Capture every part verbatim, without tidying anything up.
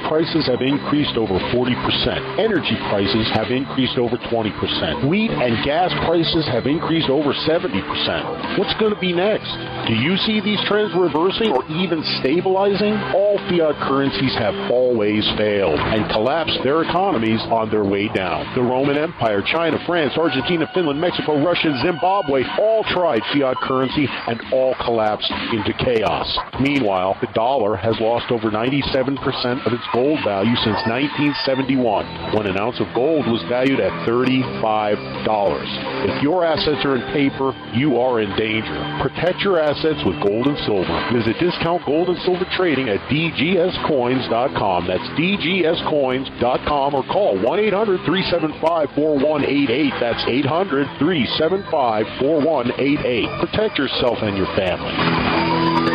prices have increased over forty percent. Energy prices have increased over twenty percent. Wheat and gas prices have increased over seventy percent. What's going to be next? Do you see these trends reversing or even stabilizing? All fiat currencies have always failed and collapsed their economies on their way down. The Roman Empire, China, France, Argentina, Finland, Mexico, Russia, Zimbabwe all tried fiat currency and all collapsed into chaos. Meanwhile, the dollar has lost over ninety-seven percent of its gold value since nineteen seventy-one, when an ounce of gold was valued at thirty-five dollars. If your assets are in paper, you are in danger. Protect your assets with gold and silver. Visit Discount Gold and Silver Trading at d g s coins dot com. That's d g s coins dot com, or call one eight hundred three seven five four one eight eight. That's eight hundred three seven five four one eight eight. Protect yourself and your family.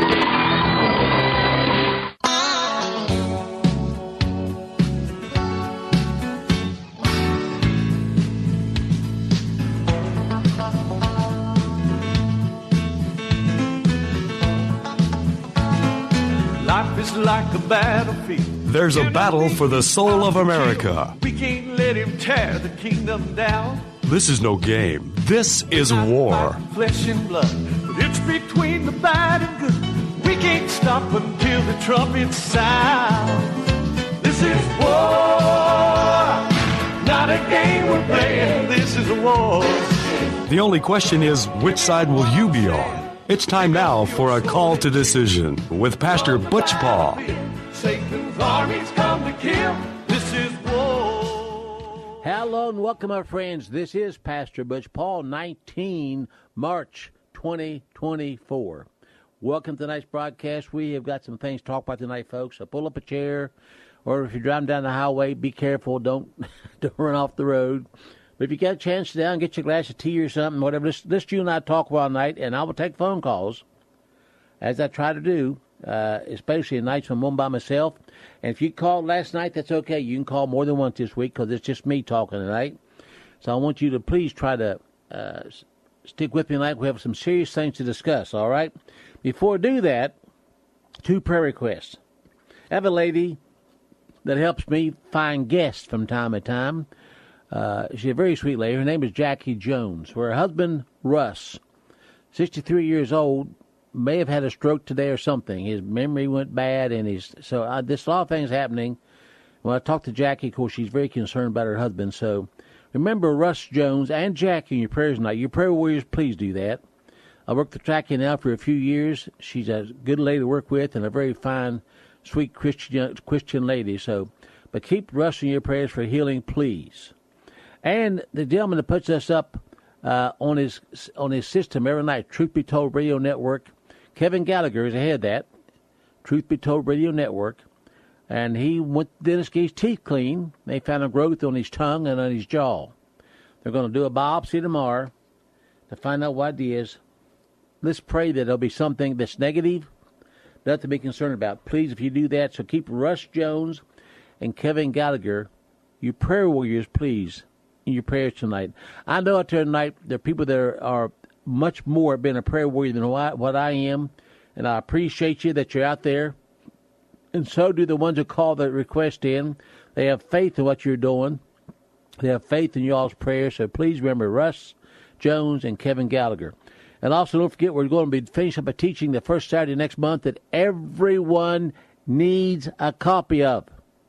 Like a battlefield. There's a battle for the soul of America. We can't let him tear the kingdom down. This is no game. This is war. Flesh and blood, but it's between the bad and good. We can't stop until the trumpets sound. This is war, not a game we're playing. This is a war. The only question is, which side will you be on? It's time now for a call to decision with Pastor Butch Paul. Satan's armies come to kill. This is war. Hello and welcome, my friends. This is Pastor Butch Paul, nineteen March twenty twenty-four. Welcome to tonight's broadcast. We have got some things to talk about tonight, folks. So pull up a chair, or if you're driving down the highway, be careful. Don't, don't run off the road. But if you got a chance to sit down, get your glass of tea or something, whatever, let's, let's you and I talk all night, and I will take phone calls, as I try to do, uh, especially at nights when I'm on by myself. And if you called last night, that's okay. You can call more than once this week because it's just me talking tonight. So I want you to please try to uh, stick with me tonight. We have some serious things to discuss, all right? Before I do that, two prayer requests. I have a lady that helps me find guests from time to time. Uh, she's a very sweet lady. Her name is Jackie Jones. Her husband, Russ, sixty-three years old, may have had a stroke today or something. His memory went bad, and he's so uh, there's a lot of things happening. When I talked to Jackie, of course, she's very concerned about her husband. So remember Russ Jones and Jackie in your prayers tonight. Your prayer warriors, please do that. I worked with Jackie now for a few years. She's a good lady to work with and a very fine, sweet Christian Christian lady. So, but keep Russ in your prayers for healing, please. And the gentleman that puts us up uh, on his on his system every night, Truth Be Told Radio Network, Kevin Gallagher is ahead of that, Truth Be Told Radio Network, and he went to the dentist to get his teeth clean. They found a growth on his tongue and on his jaw. They're going to do a biopsy tomorrow to find out what it is. Let's pray that there'll be something that's negative, nothing to be concerned about. Please, if you do that, so keep Russ Jones and Kevin Gallagher, your prayer warriors, please, in your prayers tonight. I know out there tonight there are people that are, are much more being a prayer warrior than what, what I am, and I appreciate you that you're out there, and so do the ones who call the request in. They have faith in what you're doing. They have faith in y'all's prayers, so please remember Russ Jones and Kevin Gallagher. And also don't forget we're going to be finishing up a teaching the first Saturday next month that everyone needs a copy of.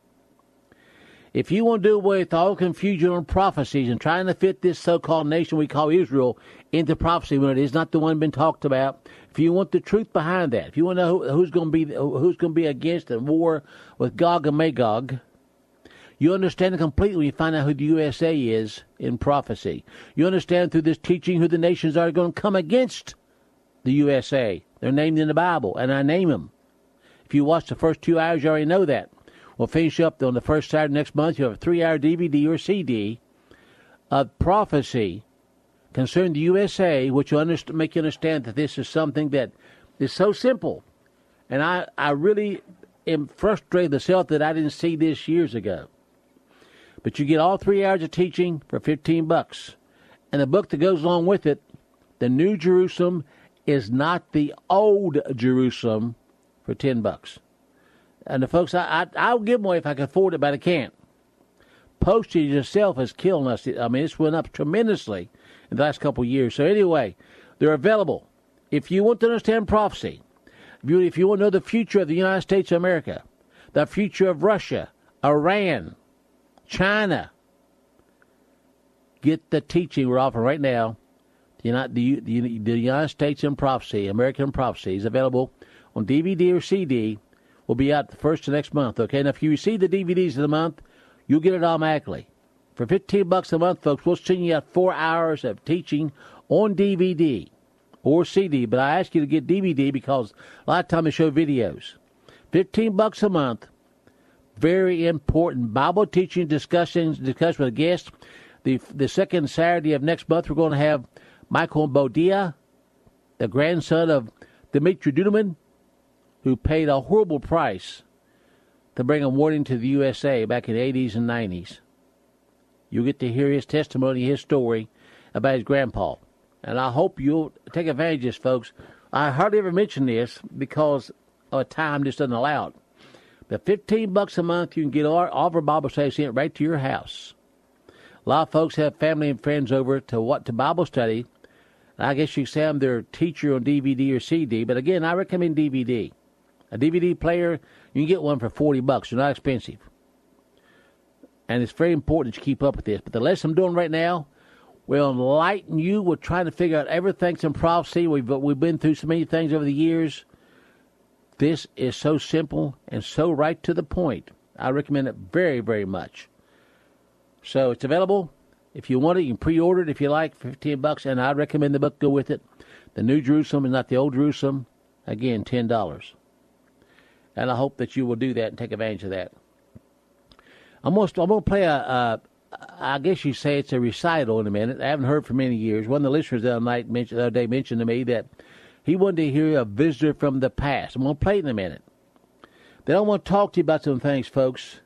If you want to do away with all confusion on prophecies and trying to fit this so-called nation we call Israel into prophecy when it is not the one been talked about, if you want the truth behind that, if you want to know who, who's going to be who's going to be against and war with Gog and Magog, you understand it completely when you find out who the U S A is in prophecy. You understand through this teaching who the nations are going to come against the U S A. They're named in the Bible, and I name them. If you watch the first two hours, you already know that. We'll finish up on the first Saturday next month. You have a three-hour D V D or C D of prophecy concerning the U S A, which will underst- make you understand that this is something that is so simple. And I, I really am frustrated myself that I didn't see this years ago. But you get all three hours of teaching for fifteen bucks. And the book that goes along with it, The New Jerusalem is not the old Jerusalem, for ten bucks. And the folks, I, I, I'll give them away if I can afford it, but I can't. Postage itself is killing us. I mean, it's went up tremendously in the last couple of years. So anyway, they're available. If you want to understand prophecy, if you, if you want to know the future of the United States of America, the future of Russia, Iran, China, get the teaching we're offering right now. The United, the, the, the United States in Prophecy, American Prophecy, is available on D V D or C D. Will be out the first of next month, okay? Now, if you receive the D V Ds of the month, you'll get it automatically. For fifteen bucks a month, folks, we'll send you out four hours of teaching on D V D or C D. But I ask you to get D V D because a lot of times they show videos. fifteen bucks a month. Very important Bible teaching discussions, discussion with guests. The, the second Saturday of next month, we're going to have Michael Bodia, the grandson of Dmitry Duduman, who paid a horrible price to bring a warning to the U S A back in the eighties and nineties. You'll get to hear his testimony, his story about his grandpa. And I hope you'll take advantage of this, folks. I hardly ever mention this because of time just doesn't allow it. But fifteen bucks a month, you can get all, all of our Bible studies sent right to your house. A lot of folks have family and friends over to what to Bible study. I guess you can say I'm their teacher on D V D or C D. But again, I recommend D V D. A D V D player, you can get one for forty bucks. They're not expensive. And it's very important that you keep up with this. But the lesson I'm doing right now will enlighten you. We're trying to figure out everything's in prophecy. We've, we've been through so many things over the years. This is so simple and so right to the point. I recommend it very, very much. So it's available. If you want it, you can pre-order it if you like, for fifteen bucks. And I recommend the book go with it. The New Jerusalem is not the Old Jerusalem. Again, ten dollars. And I hope that you will do that and take advantage of that. I'm going to, I'm going to play a, a, I guess you say it's a recital in a minute. I haven't heard for many years. One of the listeners the other, night mentioned, the other day mentioned to me that he wanted to hear a visitor from the past. I'm going to play it in a minute. Then I want to talk to you about some things, folks.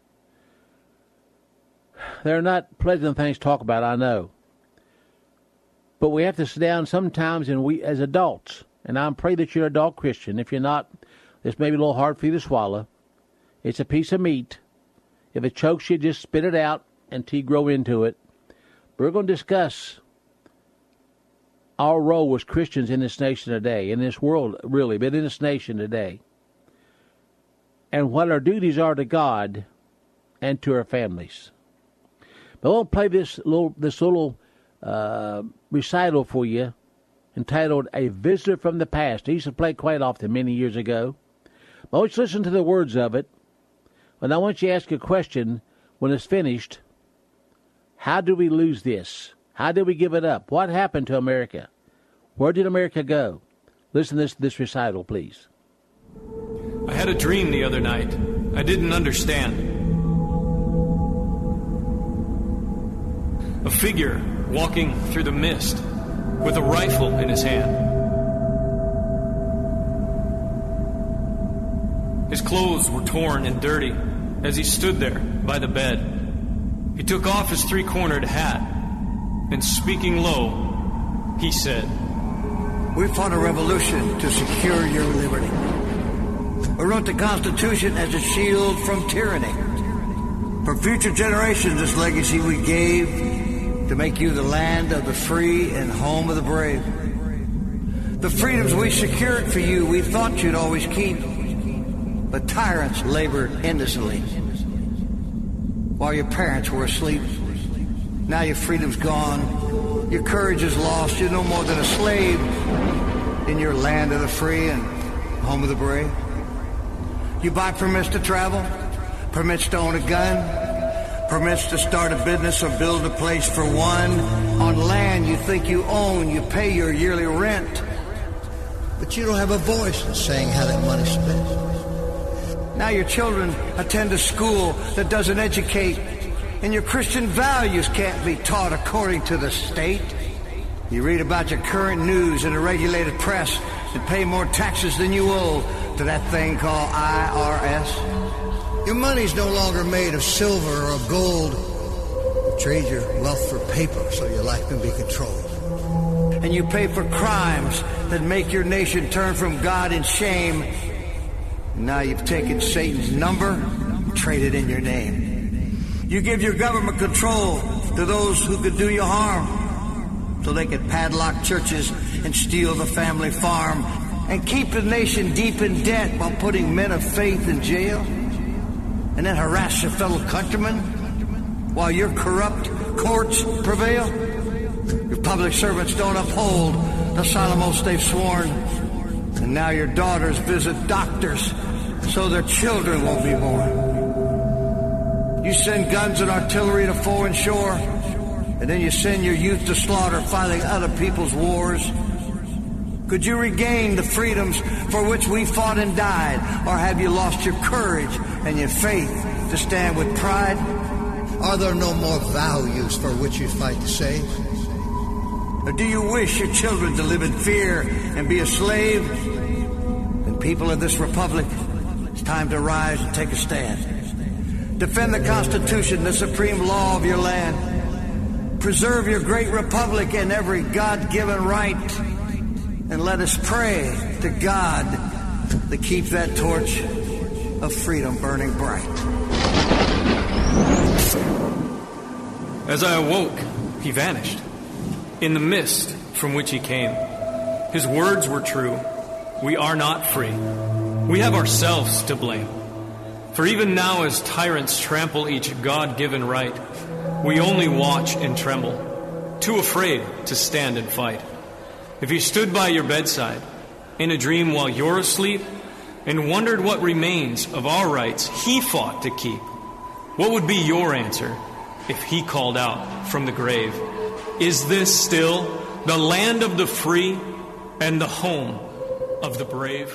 They're not pleasant things to talk about, I know. But we have to sit down sometimes, and we as adults, and I pray that you're an adult Christian. If you're not, this may be a little hard for you to swallow. It's a piece of meat. If it chokes you, just spit it out until you grow into it. But we're going to discuss our role as Christians in this nation today, in this world, really, but in this nation today, and what our duties are to God and to our families. But I want to play this little, this little uh, recital for you entitled A Visitor from the Past. I used to play it quite often many years ago. But I want you to listen to the words of it. And I want you to ask a question when it's finished. How did we lose this? How did we give it up? What happened to America? Where did America go? Listen to this, this recital, please. I had a dream the other night. I didn't understand. A figure walking through the mist with a rifle in his hand. His clothes were torn and dirty as he stood there by the bed. He took off his three-cornered hat, and speaking low, he said, "We fought a revolution to secure your liberty. We wrote the Constitution as a shield from tyranny. For future generations, this legacy we gave to make you the land of the free and home of the brave. The freedoms we secured for you, we thought you'd always keep. But tyrants labored endlessly while your parents were asleep. Now your freedom's gone. Your courage is lost. You're no more than a slave in your land of the free and home of the brave. You buy permits to travel, permits to own a gun, permits to start a business or build a place for one. On land you think you own, you pay your yearly rent. But you don't have a voice in saying how that money's spent. Now your children attend a school that doesn't educate, and your Christian values can't be taught according to the state. You read about your current news in a regulated press and pay more taxes than you owe to that thing called I R S. Your money's no longer made of silver or of gold. You trade your wealth for paper so your life can be controlled. And you pay for crimes that make your nation turn from God in shame. Now you've taken Satan's number and traded in your name. You give your government control to those who could do you harm, so they could padlock churches and steal the family farm and keep the nation deep in debt while putting men of faith in jail, and then harass your fellow countrymen while your corrupt courts prevail. Your public servants don't uphold the solemn oaths they've sworn, and now your daughters visit doctors so their children won't be born. You send guns and artillery to foreign shore, and then you send your youth to slaughter fighting other people's wars. Could you regain the freedoms for which we fought and died, or have you lost your courage and your faith to stand with pride? Are there no more values for which you fight to save? Or do you wish your children to live in fear and be a slave? Then, people of this republic, it's time to rise and take a stand. Defend the Constitution, the supreme law of your land. Preserve your great republic and every God-given right. And let us pray to God to keep that torch of freedom burning bright. As I awoke, he vanished. In the mist from which he came, his words were true. We are not free. We have ourselves to blame. For even now, as tyrants trample each God-given right, we only watch and tremble, too afraid to stand and fight. If he stood by your bedside in a dream while you're asleep and wondered what remains of our rights he fought to keep, what would be your answer if he called out from the grave, "Is this still the land of the free and the home of the brave?"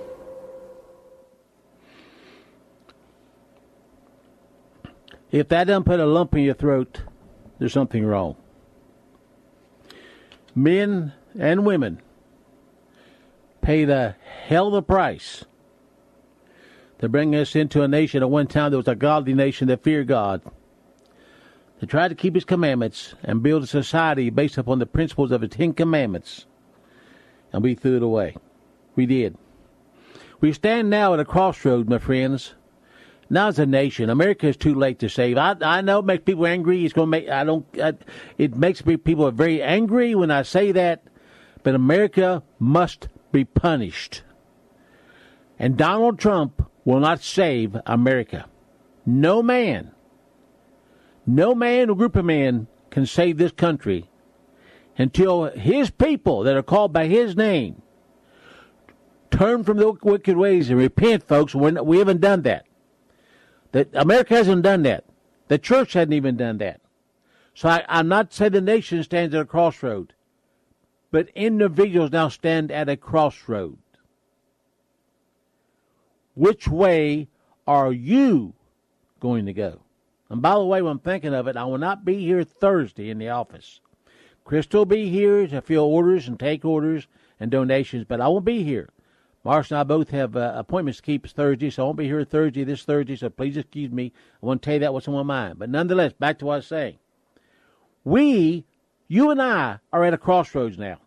If that doesn't put a lump in your throat, there's something wrong. Men and women paid a hell of a price to bring us into a nation at one time that was a godly nation that feared God, that tried to keep his commandments and build a society based upon the principles of the Ten Commandments, and we threw it away. We did. We stand now at a crossroad, my friends. Now as a nation, America is too late to save. I I know it makes people angry. It's going to make I don't. I, it makes people very angry when I say that. But America must be punished, and Donald Trump will not save America. No man, no man or group of men can save this country until his people that are called by his name turn from the wicked ways and repent, folks. We're not, we haven't done that. That America hasn't done that. The church hasn't even done that. So I, I'm not saying the nation stands at a crossroad, but individuals now stand at a crossroad. Which way are you going to go? And by the way, when I'm thinking of it, I will not be here Thursday in the office. Crystal will be here to fill orders and take orders and donations, but I won't be here. Marsh and I both have uh, appointments to keep Thursday, so I won't be here Thursday, this Thursday, so please excuse me. I want to tell you that what's on my mind. But nonetheless, back to what I was saying. We, you and I, are at a crossroads now.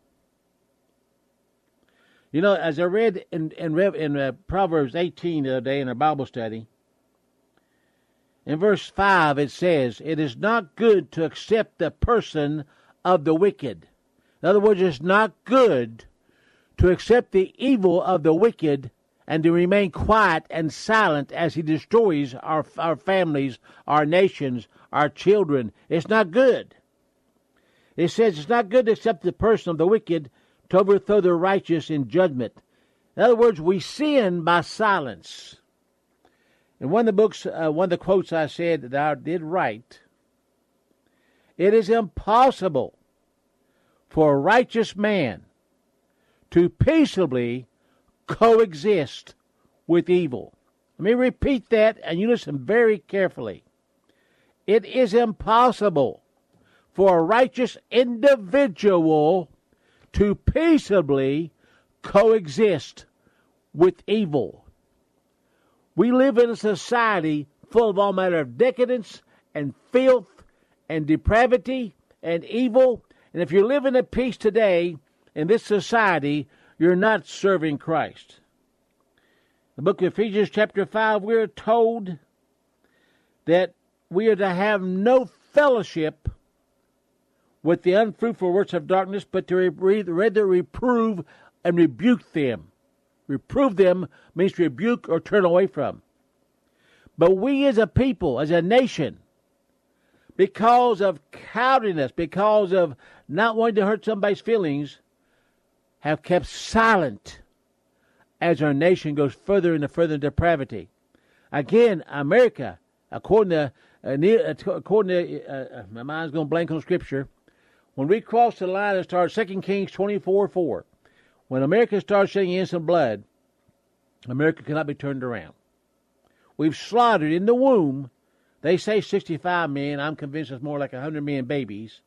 You know, as I read in in, in uh, Proverbs eighteen the other day in our Bible study, in verse five it says, "It is not good to accept the person of the wicked." In other words, it's not good to accept the evil of the wicked and to remain quiet and silent as he destroys our our families, our nations, our children. It's not good. It says it's not good to accept the person of the wicked, to overthrow the righteous in judgment. In other words, we sin by silence. In one of the books, uh, one of the quotes I said that I did write, "It is impossible for a righteous man to peaceably coexist with evil." Let me repeat that, and you listen very carefully. It is impossible for a righteous individual to peaceably coexist with evil. We live in a society full of all manner of decadence and filth and depravity and evil. And if you're living at peace today in this society, you're not serving Christ. The book of Ephesians chapter five, we are told that we are to have no fellowship with the unfruitful works of darkness, but to re- rather reprove and rebuke them. Reprove them means to rebuke or turn away from. But we as a people, as a nation, because of cowardliness, because of not wanting to hurt somebody's feelings, have kept silent as our nation goes further and further depravity. Again, America, according to, uh, according to uh, my mind's going to blank on Scripture, when we cross the line and start Second Kings twenty-four four, when America starts shedding innocent blood, America cannot be turned around. We've slaughtered in the womb, they say sixty-five million, I'm convinced it's more like one hundred million babies,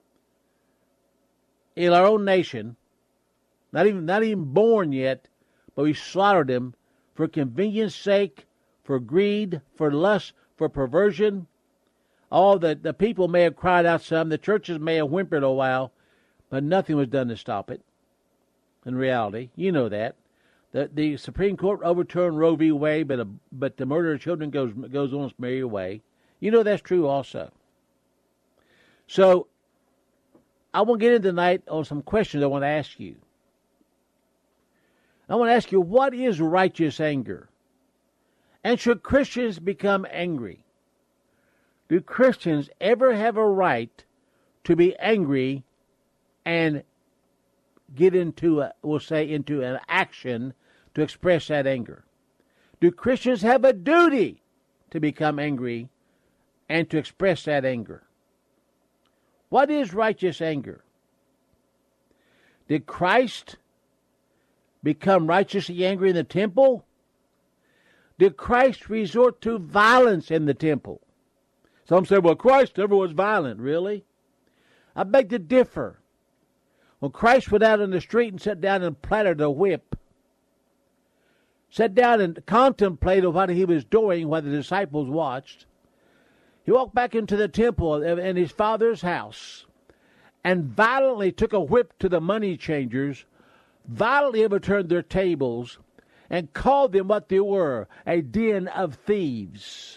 in our own nation, not even, not even born yet, but we slaughtered them for convenience sake, for greed, for lust, for perversion. All the, the people may have cried out some, the churches may have whimpered a while, but nothing was done to stop it. In reality, you know that. The, the Supreme Court overturned Roe v. Wade, but, a, but the murder of children goes, goes on its merry way. You know that's true also. So, I want to get in tonight on some questions I want to ask you. I want to ask you, what is righteous anger? And should Christians become angry? Do Christians ever have a right to be angry and get into, a, we'll say, into an action to express that anger? Do Christians have a duty to become angry and to express that anger? What is righteous anger? Did Christ become righteously angry in the temple? Did Christ resort to violence in the temple? Some say, well, Christ never was violent. Really? I beg to differ. When Christ went out on the street and sat down and planted a whip, sat down and contemplated what he was doing while the disciples watched, he walked back into the temple in his father's house and violently took a whip to the money changers, violently overturned their tables, and called them what they were, a den of thieves.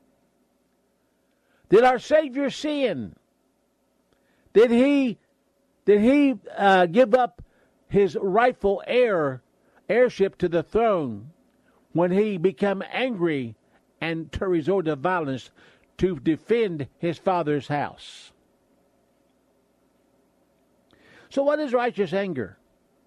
Did our Savior sin? Did he, did he uh, give up his rightful heir, heirship to the throne when he became angry and to resort to violence to defend his father's house? So what is righteous anger?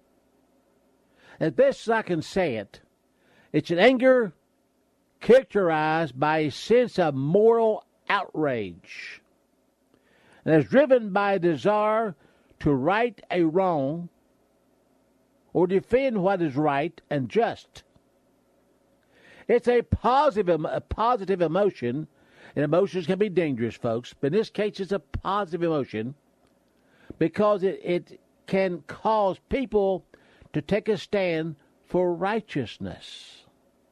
As best as I can say it, it's an anger characterized by a sense of moral outrage, and is driven by a desire to right a wrong or defend what is right and just. It's a positive, a positive emotion, and emotions can be dangerous, folks, but in this case it's a positive emotion because it, it can cause people to take a stand for righteousness.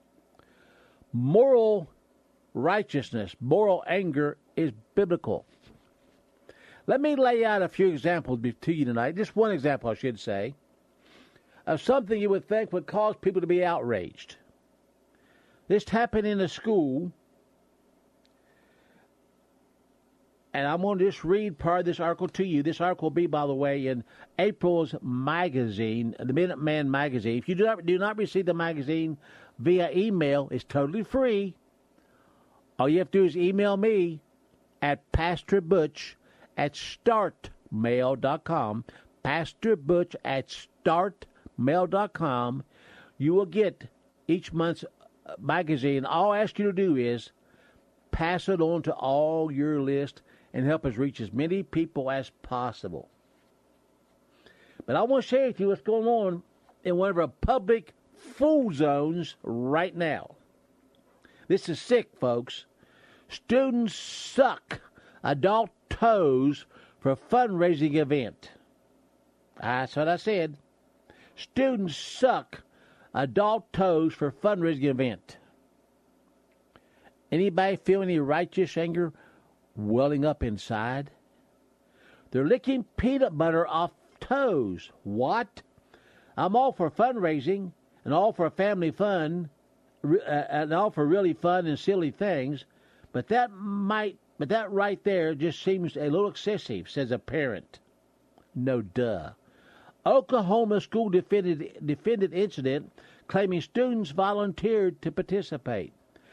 Moral righteousness, moral anger is biblical. Let me lay out a few examples to you tonight, just one example I should say, of something you would think would cause people to be outraged. This happened in a school, and I'm going to just read part of this article to you. This article will be, by the way, in April's magazine, the Minuteman magazine. If you do not, do not receive the magazine via email, it's totally free. All you have to do is email me at Pastor Butch at start mail dot com. Pastor Butch at start mail dot com. You will get each month's magazine. All I ask you to do is pass it on to all your list and help us reach as many people as possible. But I want to share with you what's going on in one of our public food zones right now. This is sick, folks. Students suck adult toes for a fundraising event. That's what I said. Students suck adult toes for fundraising event. Anybody feel any righteous anger welling up inside? They're licking peanut butter off toes. What? I'm all for fundraising and all for family fun, uh, and all for really fun and silly things, but that might, but that right there just seems a little excessive, says a parent. No duh. Oklahoma school defended, defended incident claiming students volunteered to participate.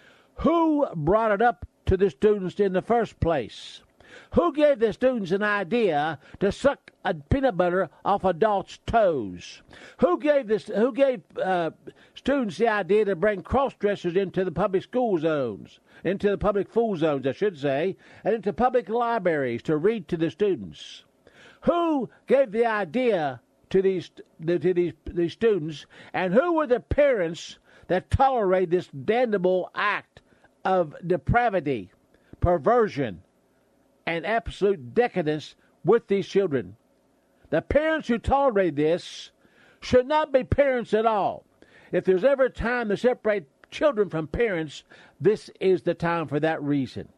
Who brought it up to the students in the first place? Who gave the students an idea to suck a peanut butter off adults' toes? Who gave this? Who gave uh, students the idea to bring cross-dressers into the public school zones, into the public food zones, I should say, and into public libraries to read to the students? Who gave the idea to these to these these students, and who were the parents that tolerated this damnable act of depravity, perversion, and absolute decadence with these children? The parents who tolerate this should not be parents at all. If there's ever a time to separate children from parents, this is the time for that reason.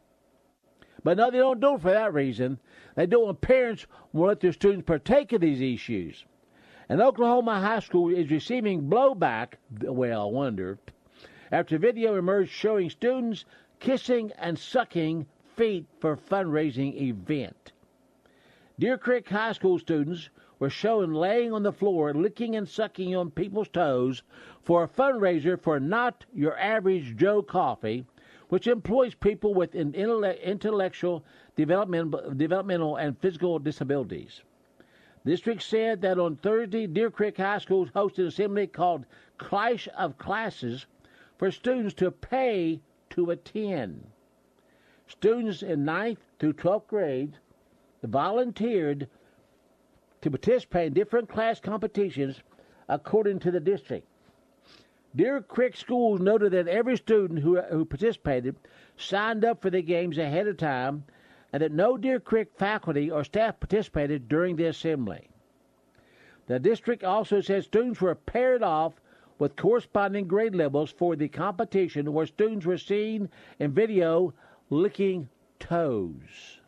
But no, they don't do it for that reason. They do it when parents will let their students partake of these issues. And Oklahoma High School is receiving blowback, well, I wonder, after video emerged showing students kissing and sucking feet for fundraising event. Deer Creek High School students were shown laying on the floor, licking and sucking on people's toes for a fundraiser for Not Your Average Joe Coffee, which employs people with intellectual, development, developmental, and physical disabilities. The district said that on Thursday, Deer Creek High School hosted an assembly called Clash of Classes for students to pay to attend. Students in ninth through twelfth grades volunteered to participate in different class competitions according to the district. Deer Creek Schools noted that every student who, who participated signed up for the games ahead of time, and that no Deer Creek faculty or staff participated during the assembly. The district also said students were paired off with corresponding grade levels for the competition, where students were seen in video licking toes.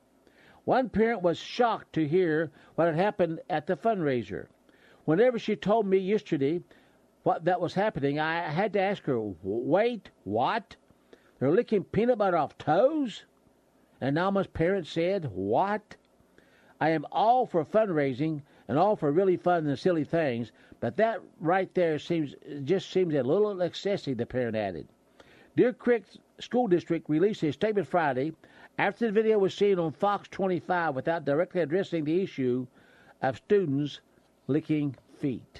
One parent was shocked to hear what had happened at the fundraiser. Whenever she told me yesterday what that was happening, I had to ask her, wait, what? They're licking peanut butter off toes? And Alma's parents said, what? I am all for fundraising and all for really fun and silly things, but that right there seems just seems a little excessive, the parent added. Deer Creek School District released a statement Friday after the video was seen on Fox twenty-five without directly addressing the issue of students licking feet.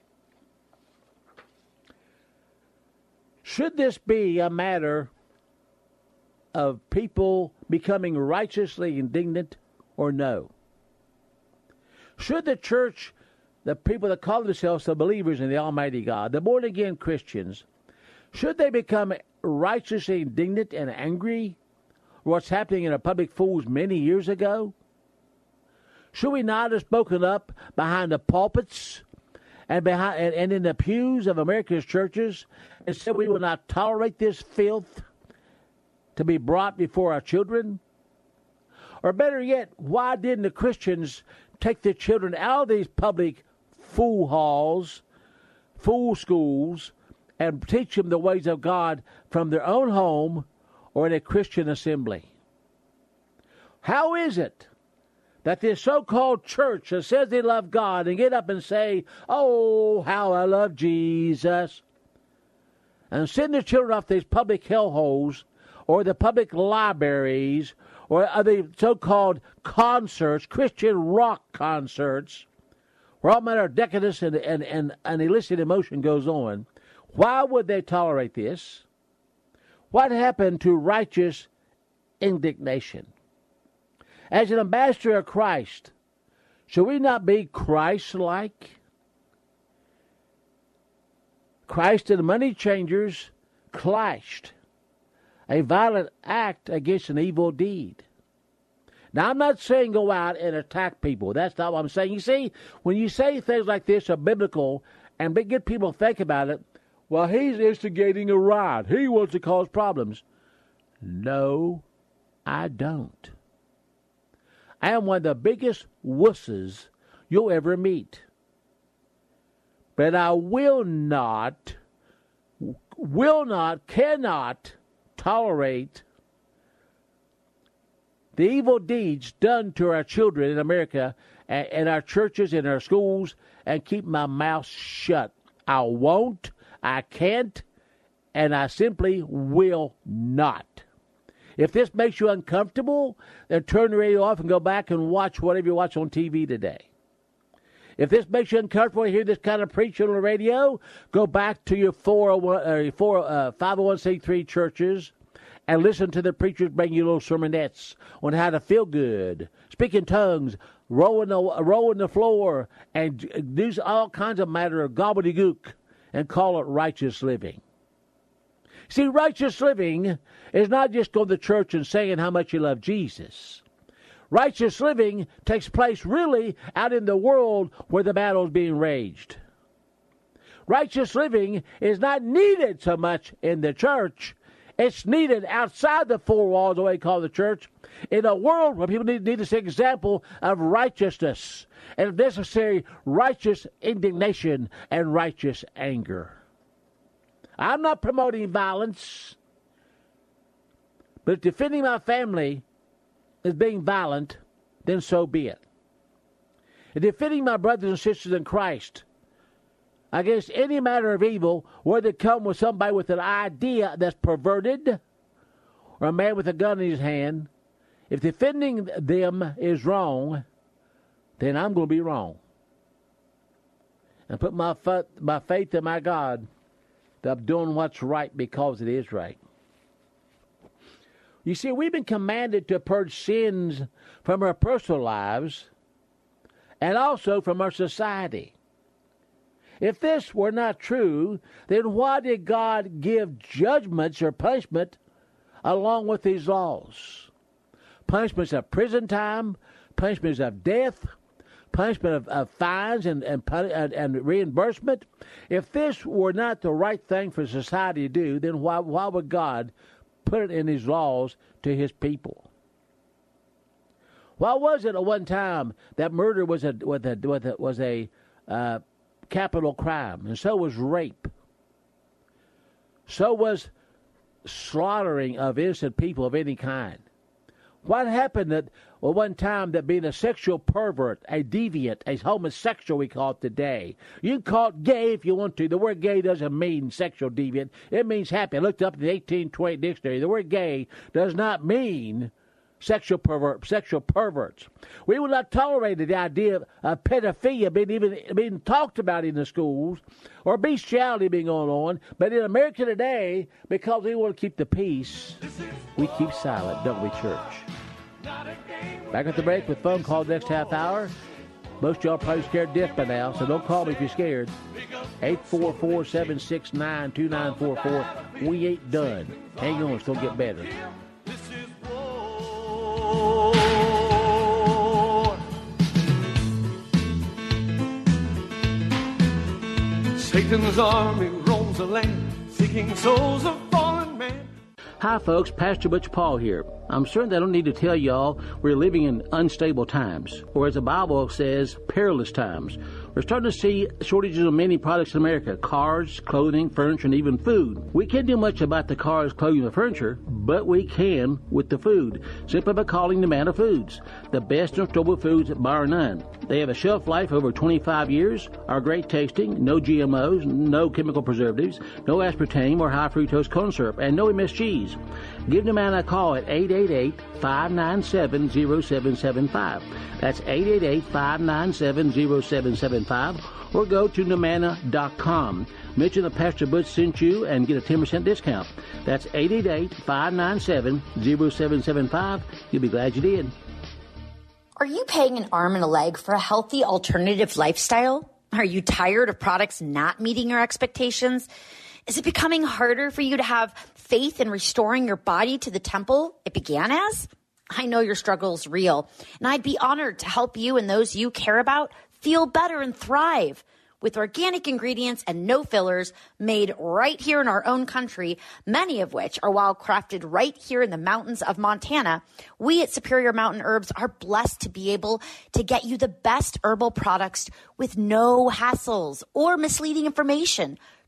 Should this be a matter of people becoming righteously indignant or no? Should the church, the people that call themselves the believers in the Almighty God, the born-again Christians, should they become righteously indignant and angry for what's happening in our public schools many years ago? Should we not have spoken up behind the pulpits and behind and, and in the pews of America's churches and said we will not tolerate this filth to be brought before our children? Or better yet, why didn't the Christians take their children out of these public fool halls, fool schools, and teach them the ways of God from their own home or in a Christian assembly? How is it that this so-called church that says they love God and get up and say, oh, how I love Jesus, and send their children off these public hellholes or the public libraries or the so-called concerts, Christian rock concerts, where all manner of decadence and, and, and, and illicit emotion goes on? Why would they tolerate this? What happened to righteous indignation? As an ambassador of Christ, should we not be Christ-like? Christ and the money changers clashed, a violent act against an evil deed. Now, I'm not saying go out and attack people. That's not what I'm saying. You see, when you say things like this are biblical and get people to think about it, well, he's instigating a riot. He wants to cause problems. No, I don't. I am one of the biggest wusses you'll ever meet. But I will not will not, cannot tolerate the evil deeds done to our children in America and, and our churches and our schools and keep my mouth shut. I won't, I can't, and I simply will not. If this makes you uncomfortable, then turn the radio off and go back and watch whatever you watch on T V today. If this makes you uncomfortable to hear this kind of preaching on the radio, go back to your four oh one, uh, four, uh, five oh one c three churches and listen to the preachers bring you little sermonettes on how to feel good, speak in tongues, roll in the, roll in the floor, and do all kinds of matter of gobbledygook and call it righteous living. See, righteous living is not just going to church and saying how much you love Jesus. Righteous living takes place really out in the world where the battle is being raged. Righteous living is not needed so much in the church. It's needed outside the four walls, the way we call the church, in a world where people need, need this example of righteousness and, if necessary, righteous indignation and righteous anger. I'm not promoting violence, but if defending my family is being violent, then so be it. If defending my brothers and sisters in Christ against any matter of evil, whether it come with somebody with an idea that's perverted or a man with a gun in his hand, if defending them is wrong, then I'm going to be wrong. And put my, fa- my faith in my God that I'm doing what's right because it is right. You see, we've been commanded to purge sins from our personal lives and also from our society. If this were not true, then why did God give judgments or punishment along with these laws? Punishments of prison time, punishments of death, punishment of, of fines and, and, and, and reimbursement. If this were not the right thing for society to do, then why, why would God put it in his laws to his people? Why was it at one time that murder was a, was a, was a, was a uh, capital crime, and so was rape? So was slaughtering of innocent people of any kind. What happened at well, one time that being a sexual pervert, a deviant, a homosexual we call it today. You can call it gay if you want to. The word gay doesn't mean sexual deviant. It means happy. I looked up in the eighteen twenty dictionary. The word gay does not mean sexual pervert, sexual perverts. We will not tolerate the idea of pedophilia being even being talked about in the schools or bestiality being going on. But in America today, because we want to keep the peace, we keep silent, don't we, church? Back at the break with phone call next half hour. Most of y'all probably scared to death by now, so don't call me if you're scared. eight four four, seven six nine, two nine four four. We ain't done. Hang on, it's going to get better. Satan's army roams the land, seeking souls of fallen man. Hi, folks. Pastor Butch Paul here. I'm certain I don't need to tell y'all we're living in unstable times, or as the Bible says, perilous times. We're starting to see shortages of many products in America: cars, clothing, furniture, and even food. We can't do much about the cars, clothing, and furniture, but we can with the food, simply by calling Nomana Foods, the best in storable foods bar none. They have a shelf life over twenty-five years, are great tasting, no G M Os, no chemical preservatives, no aspartame or high fructose corn syrup, and no M S Gs. Give Nomana a call at eight eight eight, five nine seven, zero seven seven five. That's eight eight eight, five nine seven, zero seven seven five, or go to Nomana dot com. Mention that Pastor Butch sent you and get a ten percent discount. That's eight eight eight, five nine seven, zero seven seven five. You'll be glad you did. Are you paying an arm and a leg for a healthy alternative lifestyle? Are you tired of products not meeting your expectations? Is it becoming harder for you to have faith in restoring your body to the temple it began as? I know your struggle is real, and I'd be honored to help you and those you care about feel better and thrive. With organic ingredients and no fillers made right here in our own country, many of which are wild crafted right here in the mountains of Montana, we at Superior Mountain Herbs are blessed to be able to get you the best herbal products with no hassles or misleading information.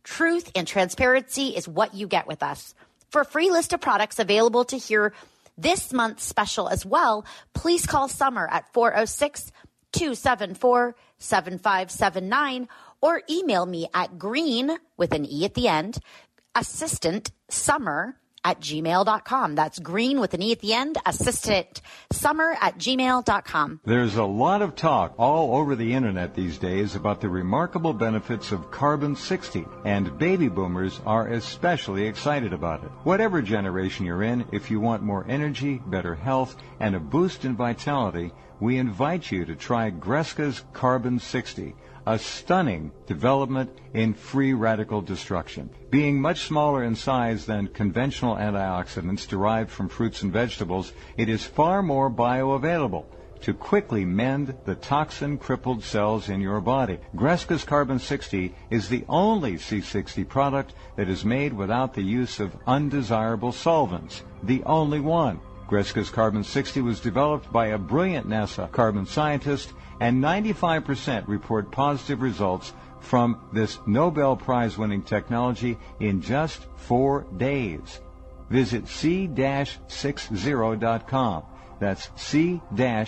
Truth and transparency is what you get with us. For a free list of products available to hear this month's special as well, please call Summer at four oh six, two seven four, seven five seven nine or email me at green, with an E at the end, assistant summer at gmail dot com. That's green with an E at the end, assistant summer at gmail dot com. There's a lot of talk all over the internet these days about the remarkable benefits of carbon sixty, and baby boomers are especially excited about it. Whatever generation you're in, if you want more energy, better health, and a boost in vitality, we invite you to try Greska's Carbon sixty, a stunning development in free radical destruction. Being much smaller in size than conventional antioxidants derived from fruits and vegetables, it is far more bioavailable to quickly mend the toxin-crippled cells in your body. Greska's Carbon sixty is the only C sixty product that is made without the use of undesirable solvents. The only one. Greska's Carbon sixty was developed by a brilliant NASA carbon scientist, and ninety-five percent report positive results from this Nobel Prize-winning technology in just four days. Visit C sixty dot com. That's C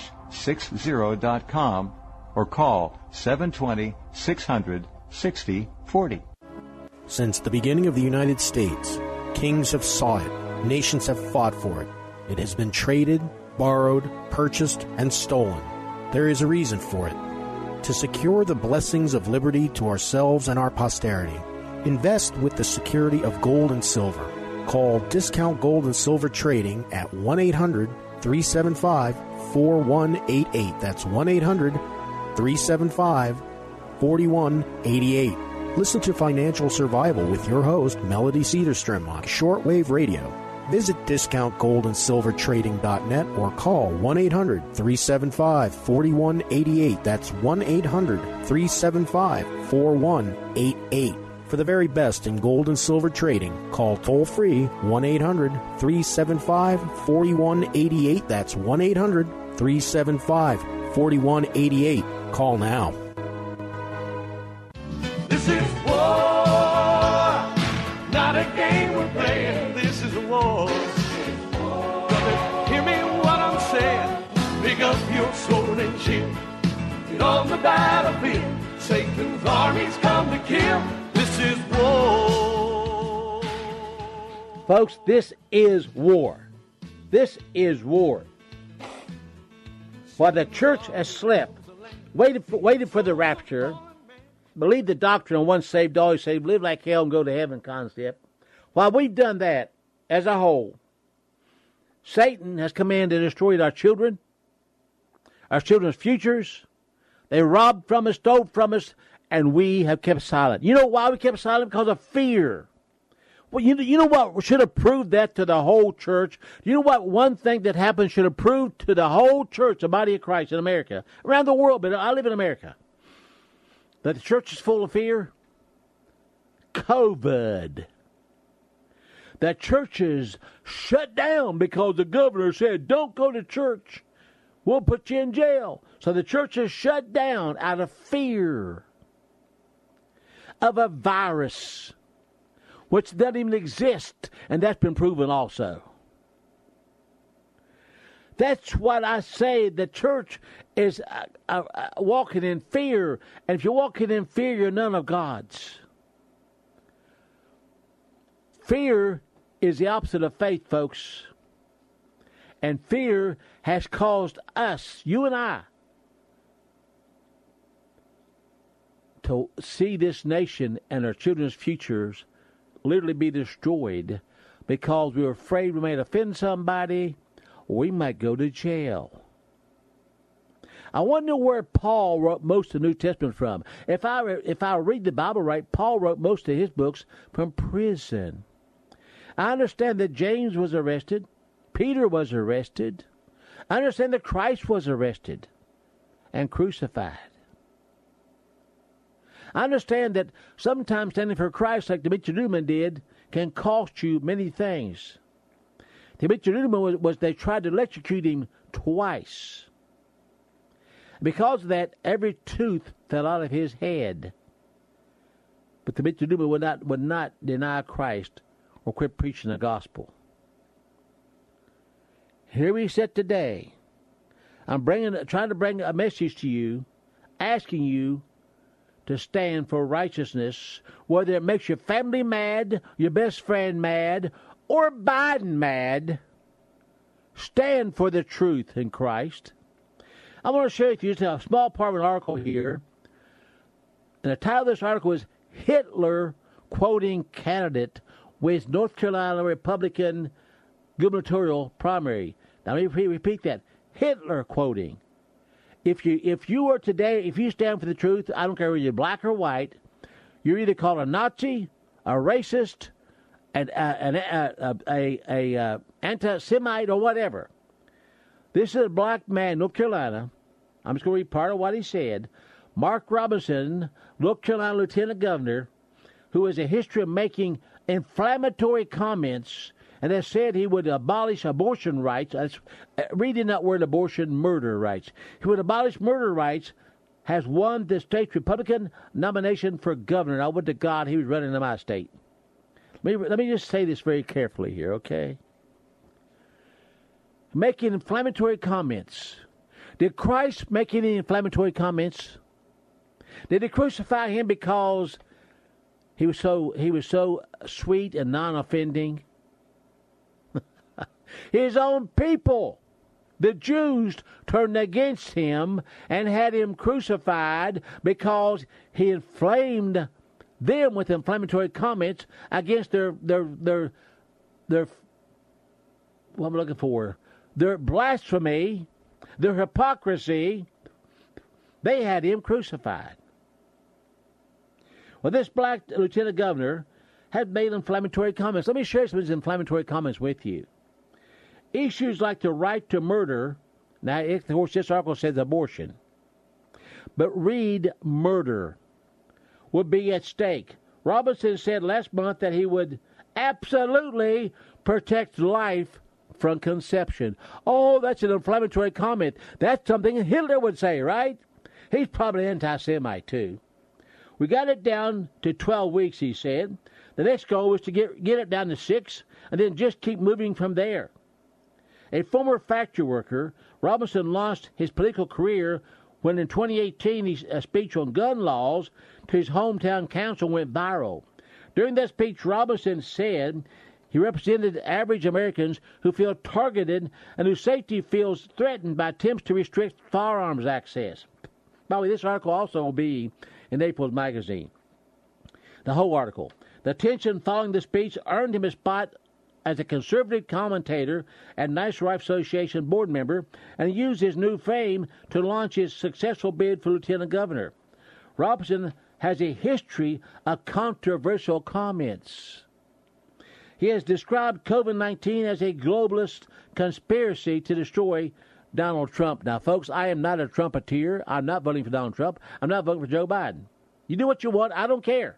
sixty dot com or call seven two zero, six hundred, sixty forty. Since the beginning of the United States, kings have sought it, nations have fought for it. It has been traded, borrowed, purchased, and stolen. There is a reason for it. To secure the blessings of liberty to ourselves and our posterity, invest with the security of gold and silver. Call Discount Gold and Silver Trading at one eight hundred, three seven five, four one eight eight. That's one eight hundred, three seven five, four one eight eight. Listen to Financial Survival with your host, Melody Cedarstrom, on shortwave radio. Visit discount gold and silver trading dot net or call one eight hundred, three seven five, four one eight eight. That's one eight hundred, three seven five, four one eight eight. For the very best in gold and silver trading, call toll-free one eight hundred, three seven five, four one eight eight. That's one eight hundred, three seven five, four one eight eight. Call now. This is war, not a game we're playing. This is a war. Brother, hear me what I'm saying. Pick up your sword and shield. Get on the battlefield. Satan's armies come to kill. This is war. Folks, this is war. This is war. While the church has slept, waited for, waited for the rapture, believe the doctrine of once saved, always saved, live like hell and go to heaven concept. While we've done that as a whole, Satan has come in to destroy our children, our children's futures. They robbed from us, stole from us, and we have kept silent. You know why we kept silent? Because of fear. Well, you, you know what should have proved that to the whole church? You know what one thing that happened should have proved to the whole church, the body of Christ in America, around the world, but I live in America, that the church is full of fear? COVID. That churches shut down because the governor said, don't go to church. We'll put you in jail. So the churches shut down out of fear of a virus, which doesn't even exist, and that's been proven also. That's what I say. The church is uh, uh, uh, walking in fear, and if you're walking in fear, you're none of God's. Fear is the opposite of faith, folks. And fear has caused us, you and I, to see this nation and our children's futures literally be destroyed because we were afraid we might offend somebody or we might go to jail. I want to know where Paul wrote most of the New Testament from. If I, if I read the Bible right, Paul wrote most of his books from prison. I understand that James was arrested. Peter was arrested. I understand that Christ was arrested and crucified. I understand that sometimes standing for Christ, like Dimitri Duduman did, can cost you many things. Dimitri Duduman was, was, they tried to electrocute him twice. Because of that, every tooth fell out of his head. But the Mitchell Newman would not, would not deny Christ or quit preaching the gospel. Here we sit today. I'm bringing, trying to bring a message to you, asking you to stand for righteousness, whether it makes your family mad, your best friend mad, or Biden mad. Stand for the truth in Christ. I want to share with you just a small part of an article here. And the title of this article is Hitler Quoting Candidate with North Carolina Republican Gubernatorial Primary. Now let me repeat that. Hitler quoting. If you if you are today, if you stand for the truth, I don't care whether you're black or white, you're either called a Nazi, a racist, an, uh, an, uh, a, a, a uh, anti-Semite, or whatever. This is a black man, North Carolina. I'm just going to read part of what he said. Mark Robinson, North Carolina Lieutenant Governor, who has a history of making inflammatory comments and has said he would abolish abortion rights. That's, reading that word abortion, murder rights. He would abolish murder rights, has won the state's Republican nomination for governor. I would to God he was running in my state. Let me, let me just say this very carefully here, okay? Making inflammatory comments. Did Christ make any inflammatory comments? Did they crucify him because he was so he was so sweet and non-offending? His own people, the Jews, turned against him and had him crucified because he inflamed them with inflammatory comments against their their their their what am I looking for? Their blasphemy, their hypocrisy. They had him crucified. Well, this black lieutenant governor had made inflammatory comments. Let me share some of his inflammatory comments with you. Issues like the right to murder, now, of course, this article says abortion, but read murder, would be at stake. Robinson said last month that he would absolutely protect life from conception. Oh, that's an inflammatory comment. That's something Hitler would say, right? He's probably anti-Semite, too. We got it down to twelve weeks, he said. The next goal was to get, get it down to six, and then just keep moving from there. A former factory worker, Robinson lost his political career when in twenty eighteen his a speech on gun laws to his hometown council went viral. During that speech, Robinson said he represented average Americans who feel targeted and whose safety feels threatened by attempts to restrict firearms access. By the way, this article also will be in April's magazine. The whole article. The tension following the speech earned him a spot as a conservative commentator and Nice Right Association board member, and he used his new fame to launch his successful bid for lieutenant governor. Robinson has a history of controversial comments. He has described COVID nineteen as a globalist conspiracy to destroy Donald Trump. Now, folks, I am not a Trumpeteer. I'm not voting for Donald Trump. I'm not voting for Joe Biden. You do what you want. I don't care.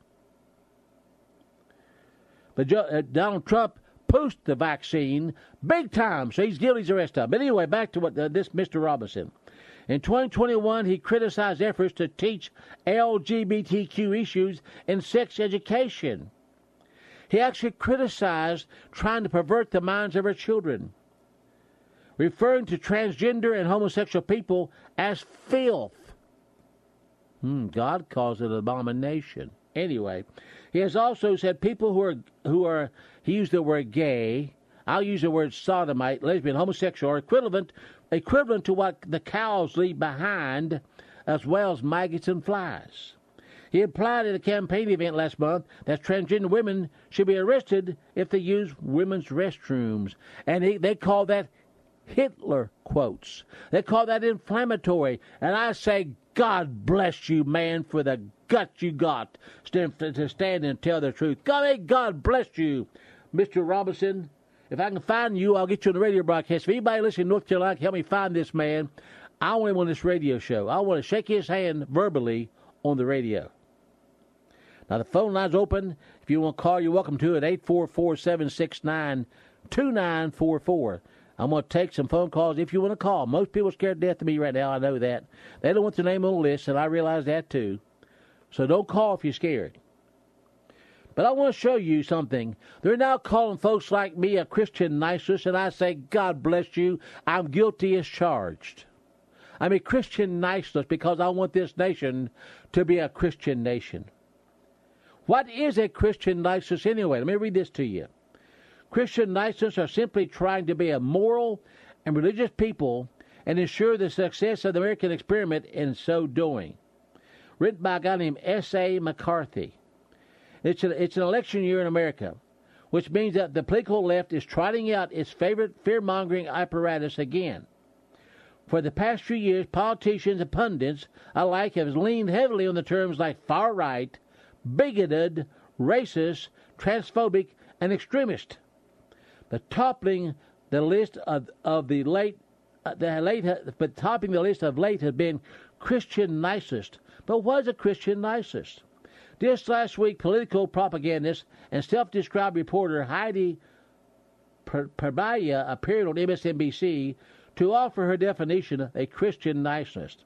But Joe, uh, Donald Trump pushed the vaccine big time, so he's guilty as the rest of them. But anyway, back to what uh, this Mister Robinson. In twenty twenty-one, he criticized efforts to teach L G B T Q issues in sex education. He actually criticized trying to pervert the minds of our children, referring to transgender and homosexual people as filth. Hmm, God calls it an abomination. Anyway, he has also said people who are, who are, he used the word gay, I'll use the word sodomite, lesbian, homosexual, are equivalent, equivalent to what the cows leave behind, as well as maggots and flies. He implied at a campaign event last month that transgender women should be arrested if they use women's restrooms. And he, they call that Hitler quotes. They call that inflammatory. And I say, God bless you, man, for the guts you got to stand and tell the truth. God, may God bless you, Mister Robinson. If I can find you, I'll get you on the radio broadcast. If anybody listening in North Carolina can help me find this man, I want him on this radio show. I want to shake his hand verbally on the radio. Now, the phone line's open. If you want to call, you're welcome to it, eight four four, seven six nine, two nine four four. I'm going to take some phone calls if you want to call. Most people are scared to death of me right now. I know that. They don't want their name on the list, and I realize that too. So don't call if you're scared. But I want to show you something. They're now calling folks like me a Christian nationalist, and I say, God bless you. I'm guilty as charged. I'm a Christian nationalist because I want this nation to be a Christian nation. What is a Christian nationalist anyway? Let me read this to you. Christian nationalists are simply trying to be a moral and religious people and ensure the success of the American experiment in so doing. Written by a guy named S A McCarthy. It's, a, it's an election year in America, which means that the political left is trotting out its favorite fear-mongering apparatus again. For the past few years, politicians and pundits alike have leaned heavily on the terms like far-right, bigoted, racist, transphobic, and extremist. But toppling the list of, of the late, uh, the late, but topping the list of late has been Christian nationalist. But what is a Christian nationalist? Just last week, political propagandist and self-described reporter Heidi Perbaya appeared on M S N B C to offer her definition of a Christian nationalist.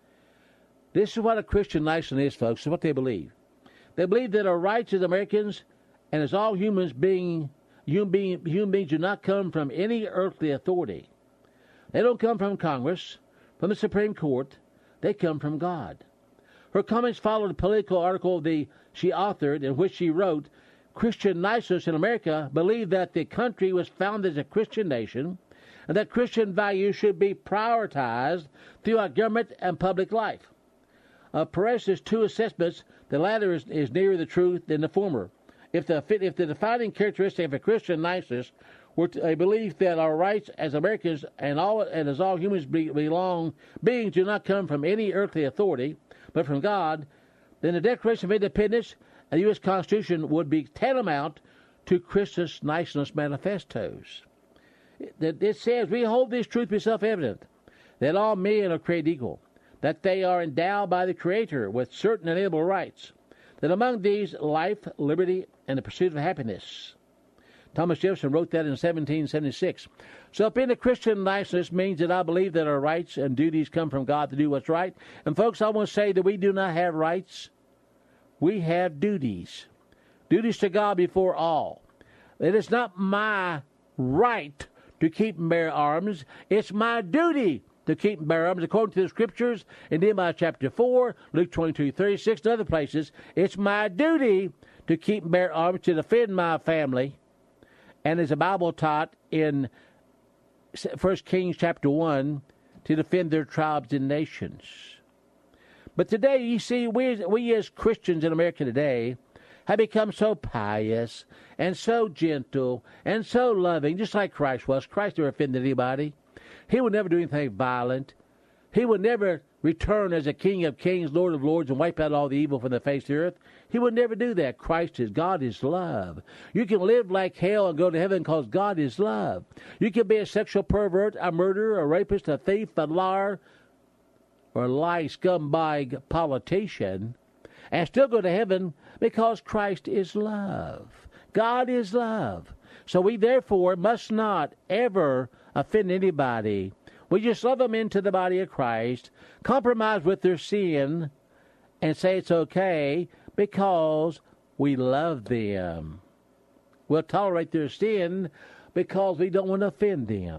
This is what a Christian nationalist is, folks. This is what they believe. They believe that our rights as Americans and as all humans being human, being, human beings do not come from any earthly authority. They don't come from Congress, from the Supreme Court. They come from God. Her comments followed a political article the, she authored in which she wrote, Christian nationalists in America believe that the country was founded as a Christian nation and that Christian values should be prioritized throughout government and public life. Of Perez's two assessments, the latter is, is nearer the truth than the former. If the, if the defining characteristic of a Christian nationalist were to, a belief that our rights as Americans and, all, and as all humans be, belong, beings do not come from any earthly authority, but from God, then the Declaration of Independence and the U S Constitution would be tantamount to Christian nationalist manifestos. It, it says, we hold this truth to be self-evident, that all men are created equal, that they are endowed by the Creator with certain inalienable rights, that among these life, liberty, and the pursuit of happiness. Thomas Jefferson wrote that in seventeen seventy-six. So being a Christian nationalist means that I believe that our rights and duties come from God to do what's right. And folks, I want to say that we do not have rights. We have duties. Duties to God before all. It is not my right to keep and bear arms. It's my duty to keep and bear arms. According to the Scriptures in Nehemiah chapter four, Luke twenty-two thirty-six, and other places, it's my duty to keep and bear arms to defend my family. And as the Bible taught in First Kings chapter one, to defend their tribes and nations. But today, you see, we, we as Christians in America today have become so pious and so gentle and so loving, just like Christ was. Christ never offended anybody. He would never do anything violent. He would never return as a King of kings, Lord of lords, and wipe out all the evil from the face of the earth. He would never do that. Christ is, God is love. You can live like hell and go to heaven because God is love. You can be a sexual pervert, a murderer, a rapist, a thief, a liar, or a lie scumbag politician, and still go to heaven because Christ is love. God is love. So we therefore must not ever offend anybody. We just love them into the body of Christ, compromise with their sin, and say it's okay because we love them. We'll tolerate their sin because we don't want to offend them.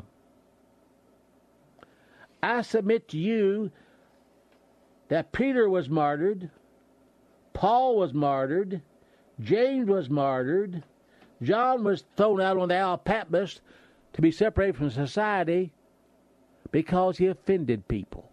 I submit to you that Peter was martyred, Paul was martyred, James was martyred, John was thrown out on the Isle of Patmos to be separated from society because he offended people.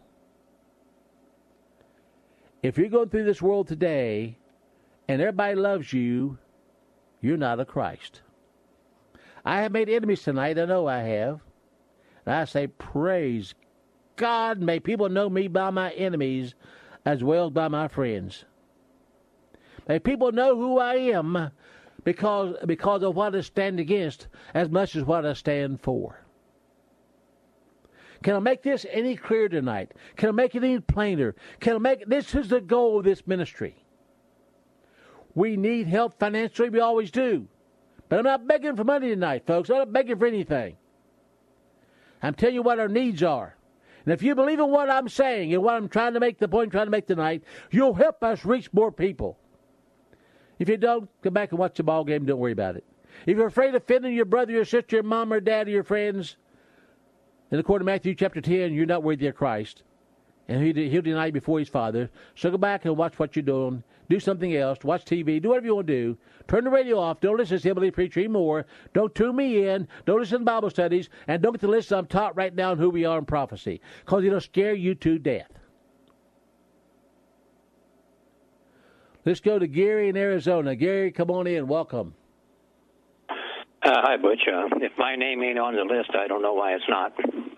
If you're going through this world today and everybody loves you, you're not a Christ. I have made enemies tonight. I know I have. And I say, praise God. May people know me by my enemies as well as by my friends. May people know who I am because, because of what I stand against as much as what I stand for. Can I make this any clearer tonight? Can I make it any plainer? Can I make this is the goal of this ministry. We need help financially. We always do. But I'm not begging for money tonight, folks. I'm not begging for anything. I'm telling you what our needs are. And if you believe in what I'm saying and what I'm trying to make, the point I'm trying to make tonight, you'll help us reach more people. If you don't, go back and watch the ball game. Don't worry about it. If you're afraid of offending your brother, your sister, your mom, or dad, or your friends, then according to Matthew chapter ten, you're not worthy of Christ. And he'll deny you before his Father. So go back and watch what you're doing. Do something else. Watch T V. Do whatever you want to do. Turn the radio off. Don't listen to Hillbilly Preacher anymore. Don't tune me in. Don't listen to Bible studies. And don't get to listen. I'm taught right now on who we are in prophecy. Because it'll scare you to death. Let's go to Gary in Arizona. Gary, come on in. Welcome. Uh, hi, Butch. Uh, if my name ain't on the list, I don't know why it's not.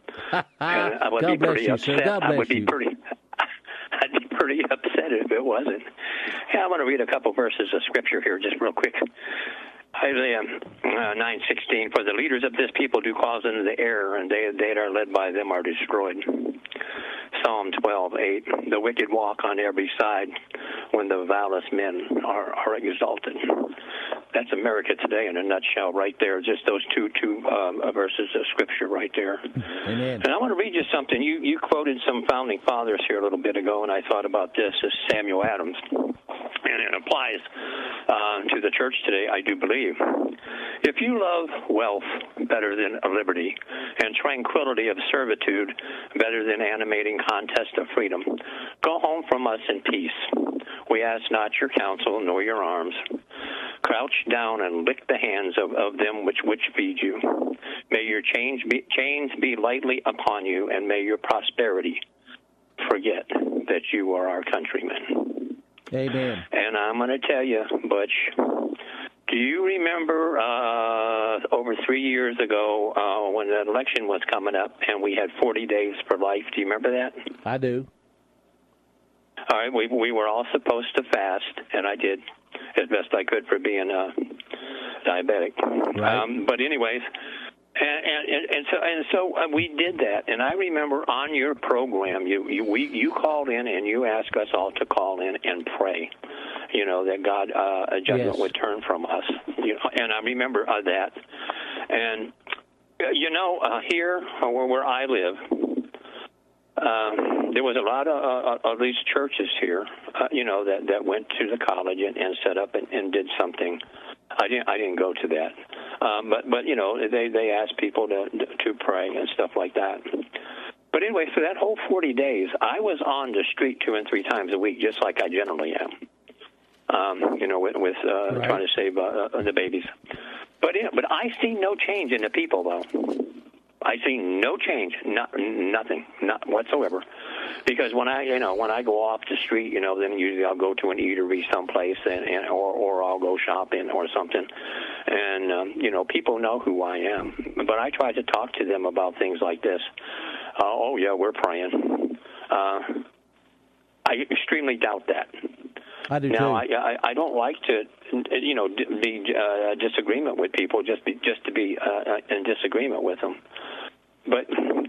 I would God be bless pretty you, upset. sir. God bless I would be you. pretty. I'd be pretty upset if it wasn't. Yeah, I want to read a couple verses of scripture here, just real quick. Isaiah uh, nine sixteen. For the leaders of this people do cause into the error, and they, they that are led by them are destroyed. Psalm twelve eight. The wicked walk on every side when the vilest men are, are exalted. That's America today in a nutshell right there. Just those two two um, verses of scripture right there. Amen. And I want to read you something. You you quoted some founding fathers here a little bit ago, and I thought about this as Samuel Adams. And it applies uh, to the church today, I do believe. If you love wealth better than liberty and tranquility of servitude better than animating contest of freedom, go home from us in peace. We ask not your counsel nor your arms. Crouch down and lick the hands of, of them which which feed you. May your chains be, chains be lightly upon you, and may your prosperity forget that you are our countrymen. Amen. And I'm going to tell you, Butch, do you remember uh, over three years ago uh, when the election was coming up and we had forty days for life? Do you remember that? I do. All right, we we were all supposed to fast, and I did as best I could for being uh, diabetic. Right. Um, but anyways, and, and and so and so uh, we did that. And I remember on your program, you you we you called in and you asked us all to call in and pray. You know that God uh, a judgment Yes. would turn from us. You know, and I remember uh, that. And uh, you know, uh, here uh, where, where I live. Um, there was a lot of, uh, of these churches here, uh, you know, that, that went to the college and, and set up and, and did something. I didn't I didn't go to that, um, but but you know they they asked people to to pray and stuff like that. But anyway, for that whole forty days, I was on the street two and three times a week, just like I generally am. Um, you know, with, with uh, Right. trying to save uh, the babies. But yeah, but I see no change in the people though. I see no change, not, nothing, not whatsoever. Because when I, you know, when I go off the street, you know, then usually I'll go to an eatery someplace, and, and or or I'll go shopping or something, and um, you know, people know who I am. But I try to talk to them about things like this. Uh, oh yeah, we're praying. Uh, I extremely doubt that. I do now, too. I, I I don't like to, you know, be uh, disagreement with people just be just to be uh, in disagreement with them. But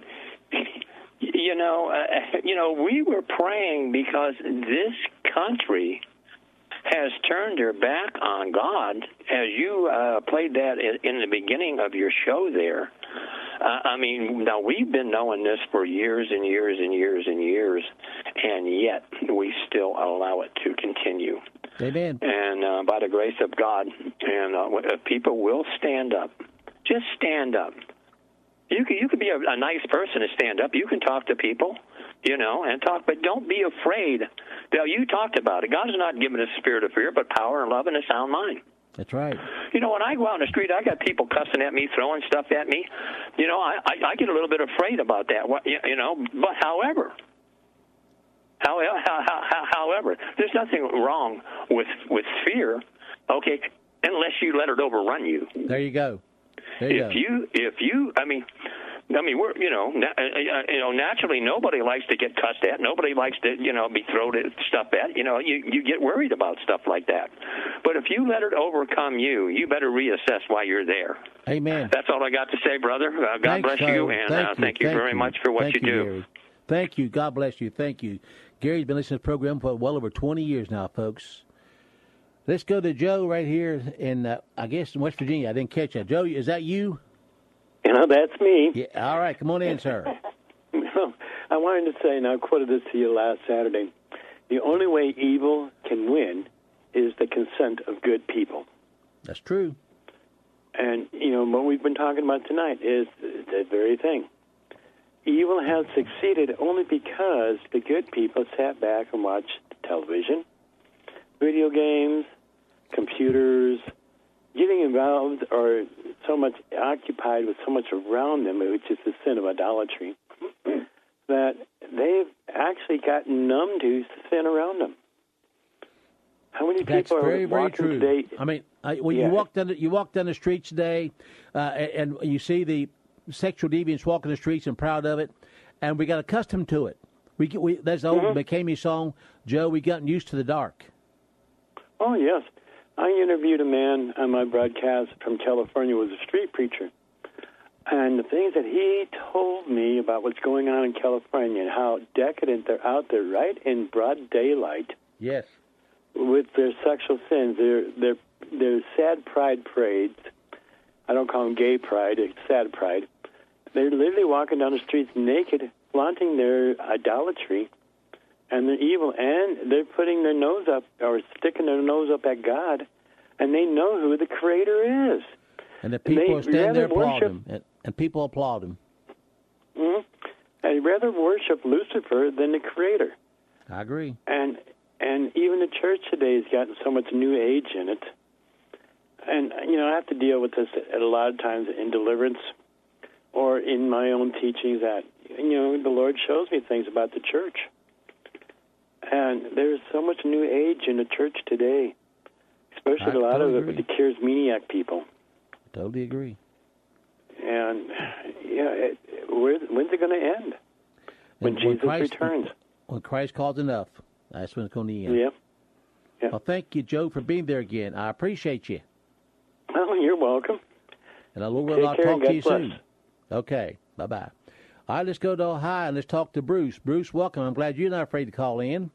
you know, uh, you know, we were praying because this country has turned their back on God, as you uh, played that in the beginning of your show there. Uh, I mean, now we've been knowing this for years and years and years and years, and yet we still allow it to continue. Amen. And uh, by the grace of God, and uh, people will stand up. Just stand up. You could you could be a, a nice person to stand up. You can talk to people, you know, and talk, but don't be afraid. Now, you talked about it. God's not given us a spirit of fear, but power and love and a sound mind. That's right. You know, when I go out on the street, I got people cussing at me, throwing stuff at me. You know, I, I, I get a little bit afraid about that. What, you know, but however, how, how, how, however, there's nothing wrong with with fear, okay, unless you let it overrun you. There you go. There you if go. you, if you, I mean, I mean, we're, you know, na- uh, you know, naturally, nobody likes to get cussed at. Nobody likes to, you know, be thrown stuff at. You know, you you get worried about stuff like that. But if you let it overcome you, you better reassess why you're there. Amen. That's all I got to say, brother. Uh, God Thanks, bless brother. you, and thank uh, you. thank you thank very you. much for what thank you do. Gary. Thank you. God bless you. Thank you. Gary's been listening to the program for well over twenty years now, folks. Let's go to Joe right here in, uh, I guess, in West Virginia. I didn't catch that. Joe, is that you? You know, that's me. Yeah. All right. Come on in, sir. I wanted to say, and I quoted this to you last Saturday, the only way evil can win is the consent of good people. That's true. And, you know, what we've been talking about tonight is that very thing. Evil has succeeded only because the good people sat back and watched television, video games, computers, getting involved or so much occupied with so much around them, which is the sin of idolatry, that they've actually gotten numb to the sin around them. How many That's people very, are very walking true. today? I mean, I, when Yeah. you walk down the, you walk down the streets today, uh, and, and you see the sexual deviants walking the streets and proud of it, and we got accustomed to it. We, we that's the old Mhm. McCamey song, Joe. We gotten used to the dark. Oh, yes. I interviewed a man on my broadcast from California who was a street preacher. And the things that he told me about what's going on in California and how decadent they're out there right in broad daylight Yes. with their sexual sins, their, their, their sad pride parades. I don't call them gay pride, it's sad pride. They're literally walking down the streets naked, flaunting their idolatry and their evil, and they're putting their nose up or sticking their nose up at God, and they know who the Creator is. And the people They are standing there rather applaud worship- him, and, and people applaud him. Mm-hmm. I'd rather worship Lucifer than the Creator. I agree. And and even the church today has gotten so much New Age in it. And, you know, I have to deal with this at a lot of times in deliverance or in my own teachings that, you know, the Lord shows me things about the church. And there's so much New Age in the church today, especially I a lot totally of it with the charismaniac people. Totally agree. And, yeah, it, where, when's it going to end? When And Jesus Christ, returns. When Christ calls enough, that's when it's going to end. Yeah. Yeah. Well, thank you, Joe, for being there again. I appreciate you. Oh, you're welcome. And I will Take I'll care talk and to God you bless. soon. Okay. Bye-bye. All right, let's go to Ohio and let's talk to Bruce. Bruce, welcome. I'm glad you're not afraid to call in.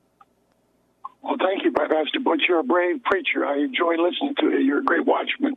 Well, thank you, Pastor Butch. You're a brave preacher. I enjoy listening to you. You're a great watchman.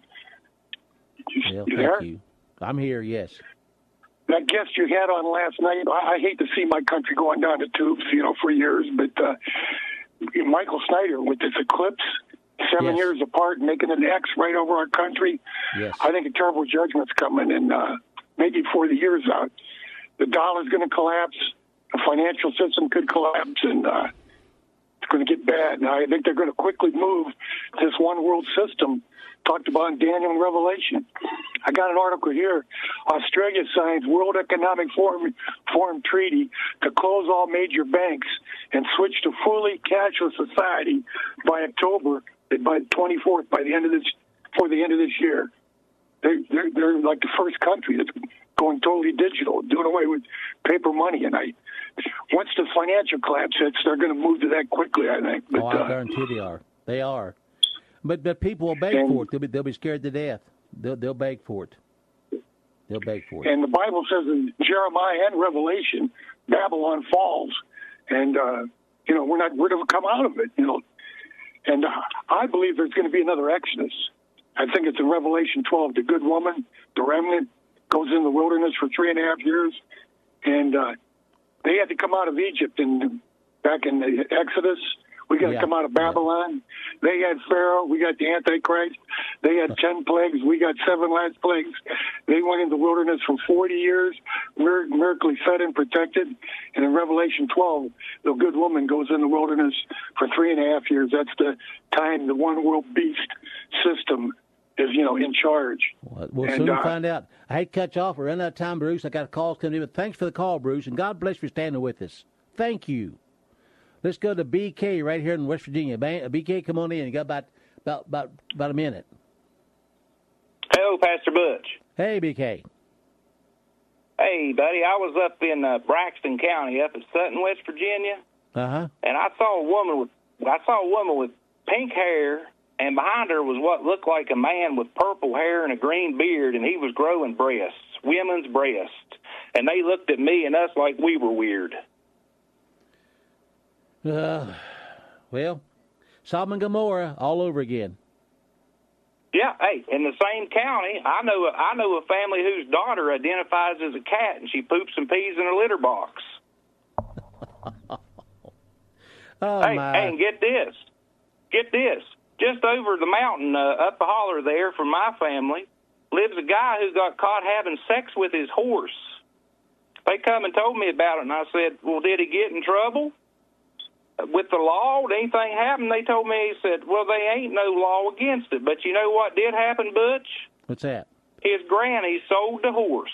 You, Well, you thank there? you. I'm here, yes. That guest you had on last night, I, I hate to see my country going down the tubes, you know, for years, but uh, Michael Snyder with this eclipse, seven Yes. years apart, making an X right over our country. Yes. I think a terrible judgment's coming, and uh, maybe before the year's out, the dollar's going to collapse, the financial system could collapse, and uh, it's going to get bad. And I think they're going to quickly move this one world system talked about in Daniel and Revelation. I got an article here. Australia signs World Economic Forum, Forum Treaty to close all major banks and switch to fully cashless society by October, by the twenty-fourth, by the end of this, for the end of this year. They're, they're, they're like the first country that's going totally digital, doing away with paper money. And I, once the financial collapse hits, they're going to move to that quickly, I think. But, oh, I uh, guarantee they are. They are. But but people will beg And- for it. They'll be, they'll be scared to death. They'll, they'll beg for it. They'll beg for it. And the Bible says in Jeremiah and Revelation, Babylon falls, and uh, you know we're not we're to come out of it. You know, and uh, I believe there's going to be another Exodus. I think it's in Revelation twelve. The good woman, the remnant, goes in the wilderness for three and a half years, and uh, they had to come out of Egypt. And back in the Exodus, we got to Yeah. come out of Babylon. They had Pharaoh. We got the Antichrist. They had ten plagues. We got seven last plagues. They went in the wilderness for forty years, mir- miraculously fed and protected. And in Revelation twelve, the good woman goes in the wilderness for three and a half years. That's the time the one world beast system is, you know, in charge. Well, we'll And, soon uh, find out. I hate to cut you off. We're running out of time, Bruce. I got a call coming in. But thanks for the call, Bruce. And God bless you for standing with us. Thank you. Let's go to B K right here in West Virginia. Ba- B K, come on in. You got about about about, about a minute. Hello, Pastor Butch. Hey, B K. Hey, buddy, I was up in uh, Braxton County, up at Sutton, West Virginia, Uh huh. and I saw a woman with I saw a woman with pink hair, and behind her was what looked like a man with purple hair and a green beard, and he was growing breasts, women's breasts, and they looked at me and us like we were weird. Uh, well, Sodom and Gomorrah all over again. Yeah, hey, in the same county, I know I know a family whose daughter identifies as a cat, and she poops and pees in her litter box. Oh hey, my! hey, and get this, get this. just over the mountain, uh, up the holler there from my family, lives a guy who got caught having sex with his horse. They come and told me about it, and I said, well, did he get in trouble with the law? Did anything happen? They told me, he said, well, they ain't no law against it. But you know what did happen, Butch? What's that? His granny sold the horse.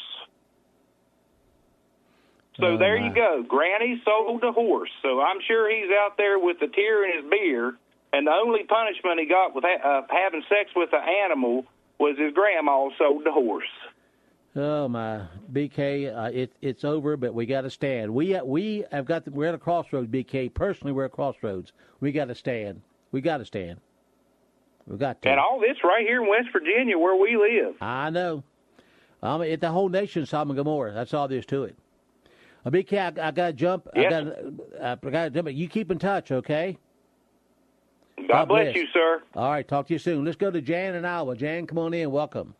So oh, there my. you go. Granny sold the horse. So I'm sure he's out there with the tear in his beer, and the only punishment he got with ha- uh, having sex with an animal was his grandma sold the horse. Oh my, B K, uh, it, it's over, but we got to stand. We uh, we have got the, we're at a crossroads, B K. Personally, we're at a crossroads. We got to stand. We got to stand. We got to. And all this right here in West Virginia, where we live. I know. Um, it, the whole nation's Sodom and Gomorrah. That's all there is to it. Uh, B K, I, I got to jump. Yes. I got uh, I got to jump. You keep in touch, okay? God, God bless. bless you, sir. All right, talk to you soon. Let's go to Jan in Iowa. Jan, come on in. Welcome.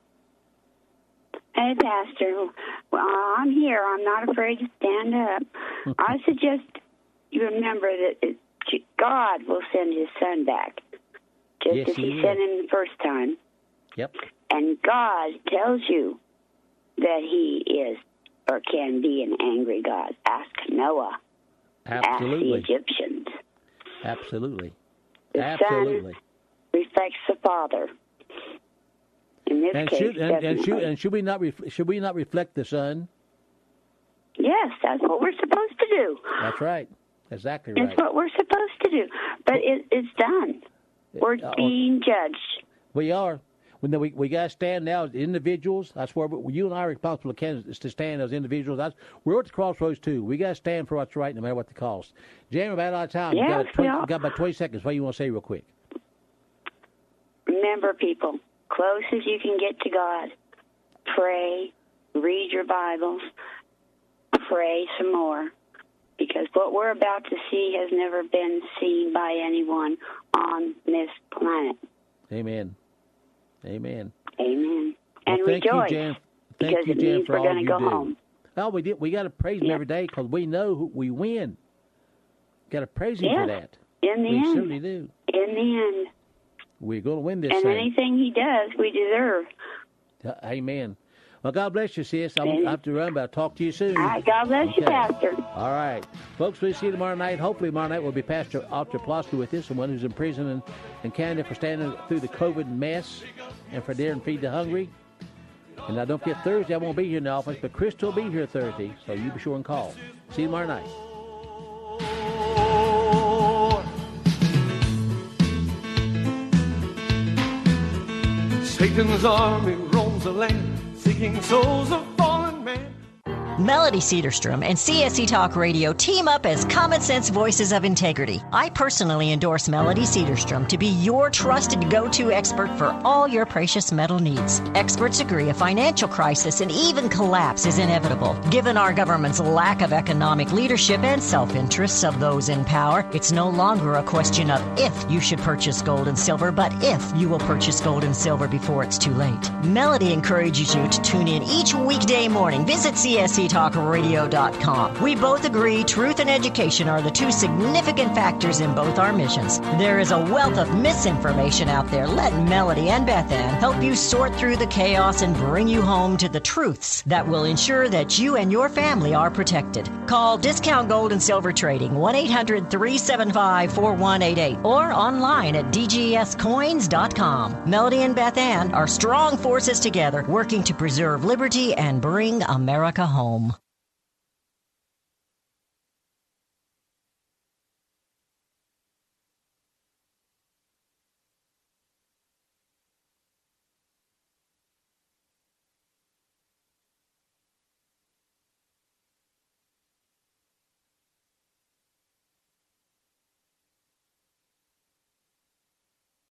Hey, Pastor. Well, I'm here. I'm not afraid to stand up. I suggest you remember that it, God will send his son back, just Yes, as he he will. sent him the first time. Yep. And God tells you that he is or can be an angry God. Ask Noah. Absolutely. Ask the Egyptians. Absolutely. The Absolutely. Son reflects the Father. In this And case, should and, and definitely. should and should we not ref, should we not reflect the Son? Yes, that's what we're supposed to do. That's right. Exactly right. It's what we're supposed to do. But it, it's done. We're Uh, being judged. We are. When we we got to stand now as individuals. That's where we, you and I are responsible is to stand as individuals. That's, we're at the crossroads too. We got to stand for what's right, no matter what the cost. Jan, we're about out of time. Yes, you got, we twenty, are. you got about twenty seconds. What do you want to say real quick? Remember, people, close as you can get to God. Pray, read your Bibles, pray some more. Because what we're about to see has never been seen by anyone on this planet. Amen. Amen. Amen. Well, And thank rejoice, you, Jan. Thank because you, it Jan, means for we're all going to you go do. home. Oh, we did. We got to praise him Yep. every day because we know who, we win. Got to praise him Yes. for that. In the we end. certainly do. In the end. We're going to win this And thing. anything he does, we deserve. Uh, Amen. Well, God bless you, sis. I'm, Amen. I have to run, but I'll talk to you soon. All right, God bless you, Okay. Pastor. All right. Folks, we'll see you tomorrow night. Hopefully tomorrow night will be Pastor Arthur Plosky with us, someone who's in prison in, in Canada for standing through the COVID mess and for daring to feed the hungry. And now don't forget, Thursday I won't be here in the office, but Chris will be here Thursday, so you be sure and call. See you tomorrow night. Satan's army roams the land, seeking souls of fallen men. Melody Cedarstrom and C S C Talk Radio team up as common sense voices of integrity. I personally endorse Melody Cedarstrom to be your trusted go-to expert for all your precious metal needs. Experts agree a financial crisis and even collapse is inevitable. Given our government's lack of economic leadership and self-interests of those in power, it's no longer a question of if you should purchase gold and silver, but if you will purchase gold and silver before it's too late. Melody encourages you to tune in each weekday morning. Visit C S C talk radio dot com. We both agree truth and education are the two significant factors in both our missions. There is a wealth of misinformation out there. Let Melody and Beth Ann help you sort through the chaos and bring you home to the truths that will ensure that you and your family are protected. Call Discount Gold and Silver Trading, one eight hundred three seven five four one eight eight, or online at d g s coins dot com. Melody and Beth Ann are strong forces together working to preserve liberty and bring America home.